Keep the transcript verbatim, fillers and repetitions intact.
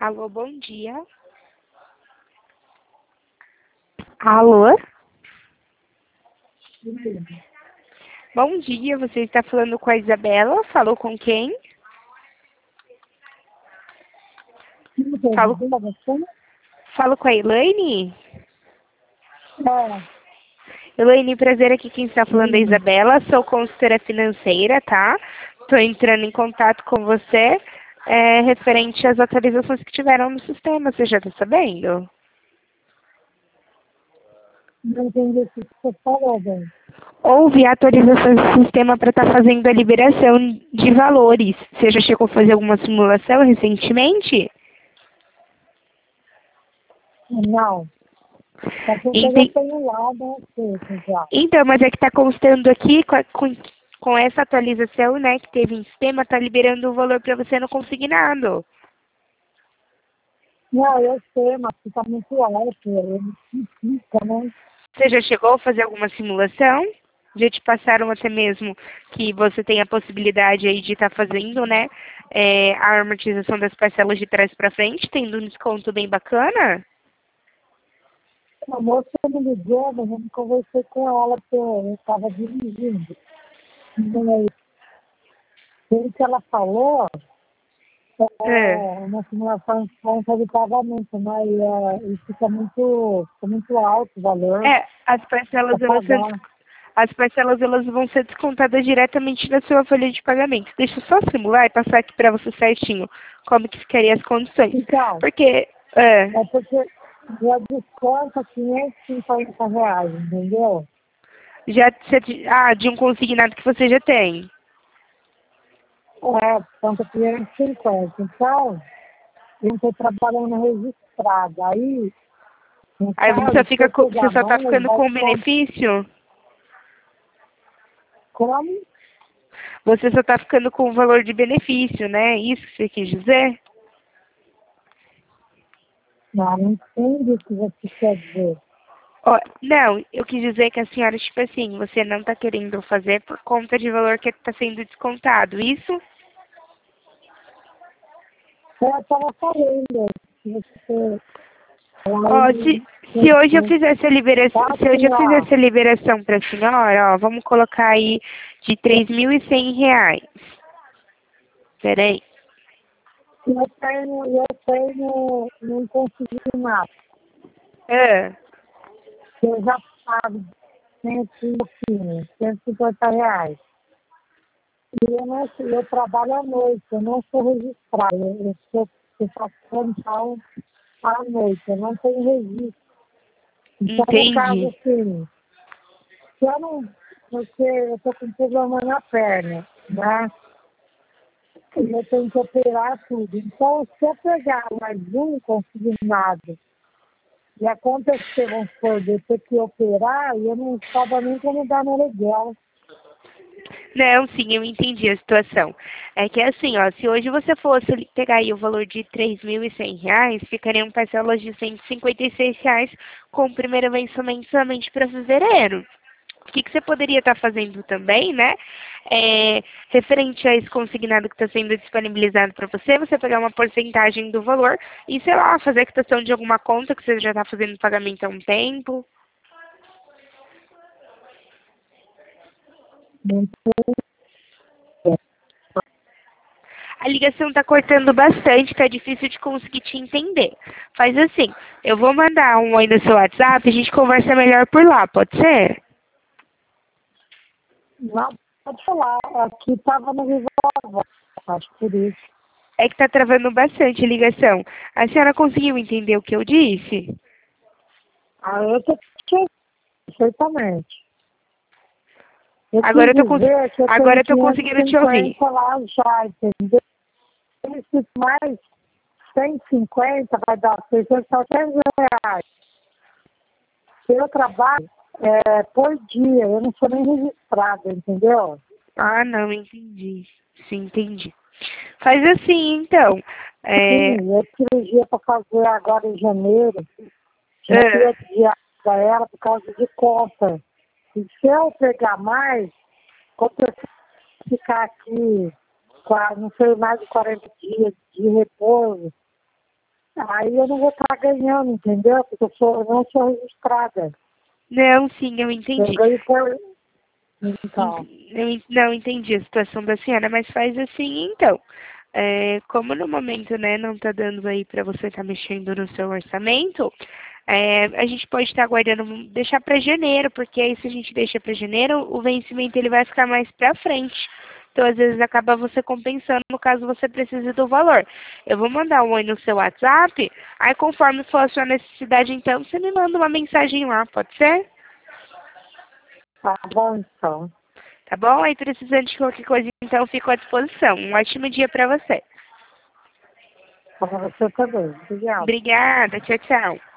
Alô, bom dia. Alô? Bom dia, você está falando com a Isabela? Falou com quem? Falo, falo com a Elaine? É, Elaine, prazer, aqui quem está falando é a sim. Isabela, sou consultora financeira, tá? Estou entrando em contato com você é, referente às atualizações que tiveram no sistema, você já está sabendo? Não entendi o que você falou, bem. Houve atualizações do sistema para estar fazendo a liberação de valores. Você já chegou a fazer alguma simulação recentemente? Não. Só porque eu já Enten- tenho lá, né, feito já. Então, mas é que está constando aqui com, a- com, com essa atualização, né, que teve em sistema, está liberando o valor para você no consignado. Não, eu sei, mas fica muito alto, ele não fica, né? Você já chegou a fazer alguma simulação? Já te passaram até mesmo que você tem a possibilidade aí de estar fazendo, né, é, a amortização das parcelas de trás para frente, tendo um desconto bem bacana? A moça me ligou, mas eu não conversei com ela, porque eu estava dirigindo. Mas, pelo que ela falou, É. é uma simulação de conta de pagamento, mas é, isso fica muito, fica muito alto o valor É, as parcelas para elas são, pagar. as parcelas elas vão ser descontadas diretamente da sua folha de pagamento. Deixa eu só simular e passar aqui para você certinho como que ficaria as condições. Então, Porque, é, é porque já desconta quinhentos e cinquenta reais, entendeu? já, você- ah, de um consignado que você já tem. É, desconta quinhentos e cinquenta. Então, eu estou trabalhando registrado. Aí, no Aí você caso, se fica, eu co- você pegar só está mais, ficando vai com o desconto benefício? como? Você só está ficando com o valor de benefício, né? Isso que você quis dizer? Não, não entendo o que você quer dizer. Ó, não, eu quis dizer que a senhora, tipo assim, você não está querendo fazer por conta de valor que está sendo descontado, isso? Eu estava falando, se você... Ó, se, Aí, se hoje eu você fizesse a liberação, tá se hoje assim, eu ó, fizesse a liberação para a senhora, ó, vamos colocar aí de três mil e cem reais. Peraí. eu tenho, eu tenho, não consegui nada. Ah, Eu já pago cento e pouquinho, cento e cinquenta reais. E eu, não, eu trabalho à noite, eu não sou registrada. Eu, eu, sou, eu faço plantão à noite, eu não tenho registro. Então, no caso, entendi. assim, se eu não. Porque eu estou com problema na perna, né? E eu tenho que operar tudo. Então, se eu pegar mais um consignado e acontecer, vamos supor, de eu ter que operar, eu não estava nem como dar no aluguel. Não, sim, eu entendi a situação. É que assim, ó, se hoje você fosse ali pegar aí o valor de três mil e cem reais, ficariam parcelas de cento e cinquenta e seis reais com o primeiro vencimento somente para fevereiro. O que, que você poderia estar fazendo também, né? É, referente a esse consignado que está sendo disponibilizado para você, você pegar uma porcentagem do valor e, sei lá, fazer a quitação de alguma conta que você já está fazendo pagamento há um tempo. Não A ligação está cortando bastante, tá difícil de conseguir te entender. Faz assim, eu vou mandar um oi no seu WhatsApp, a gente conversa melhor por lá, pode ser? Não, pode falar. Aqui estava no Viva, acho por isso. É que tá travando bastante a ligação. A senhora conseguiu entender o que eu disse? Ah, eu tô te perfeitamente. Eu Agora quis eu tô, cons... dizer que eu Agora tenho eu tô conseguindo te ouvir. quinhentos e cinquenta lá já, entendeu? Esse mais cento e cinquenta vai dar seiscentos reais. Eu trabalho é, por dia, eu não sou nem registrada, entendeu? Ah, não, entendi. Sim, entendi. Faz assim, então. É... Sim, eu cirurgia para fazer agora em janeiro. Já fui é, adiar para ela por causa de conta. E se eu pegar mais, quando eu ficar aqui, qua- não sei, mais de quarenta dias de repouso, Aí eu não vou estar ganhando, entendeu? Porque eu, sou, eu não sou registrada. Não, sim, eu Eu entendi. ganho por... Então, Eu en- não entendi a situação da senhora, mas faz assim então. É, como no momento, né, não está dando aí para você estar mexendo no seu orçamento, é, a gente pode estar aguardando, deixar para janeiro, porque aí se a gente deixa para janeiro, o vencimento ele vai ficar mais para frente. Então, às vezes, acaba você compensando no caso você precise do valor. Eu vou mandar um oi no seu WhatsApp, aí conforme for a sua necessidade, então, você me manda uma mensagem lá, pode ser? tá bom então. Tá bom? Aí precisando de qualquer coisa, então fico à disposição. Um ótimo dia para você. Para você também. Obrigada. Obrigada. Tchau, tchau.